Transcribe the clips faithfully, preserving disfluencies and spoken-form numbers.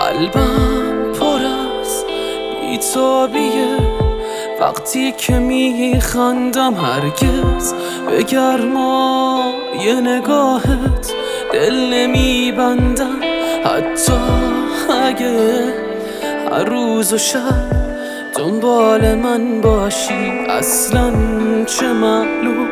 قلبم پر از بی‌تابیه وقتی که میخندم، هرگز به گرمای نگاهت دل نمیبندم. حتی اگه هر روز و شب دنبال من باشی، اصلا چه معلوم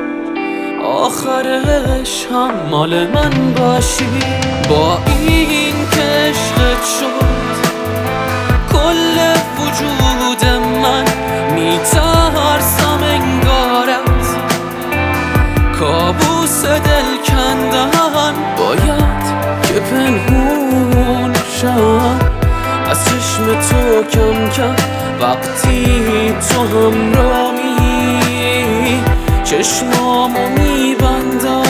آخرش هم مال من باشی. با این که عشقت شد کل وجود من، میترسم انگار از کابوس دل کندن باید که پنهون شم از چشم تو کم کم. وقتی تو همراهی چشمامو میبندم،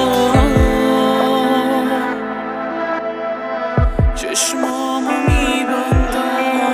چشمامو میبندم.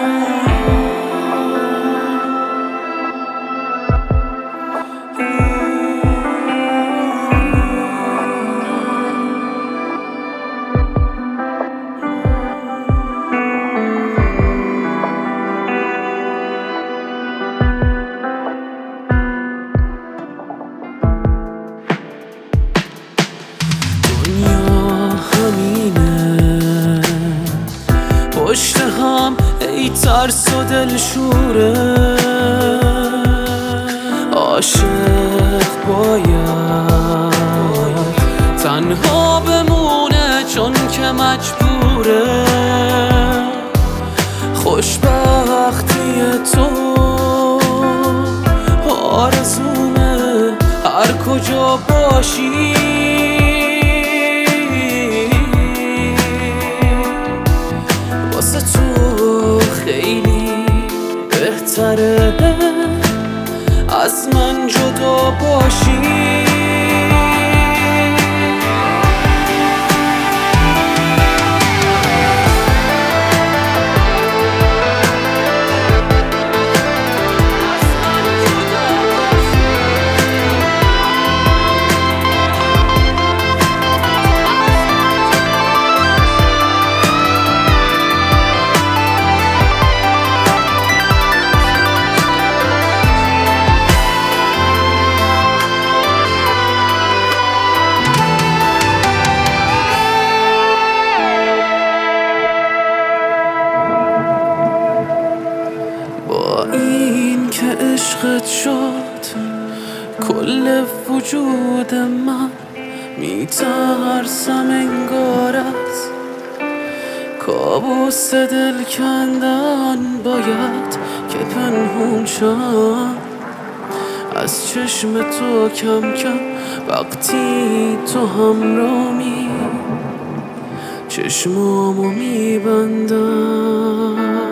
پشت هم ای ترس و دلشوره، عاشق باید تنها بمونه چون که مجبوره. خوشبختی تو آرزومه هر کجا باشی، خیلی بهتره از من جدا باشی. با این که عشقت شد کل وجود من، میترسم انگار از کابوس دل کندن باید که پنهون شم از چشم تو کم کم. وقتی تو همراهی چشمامو میبندم.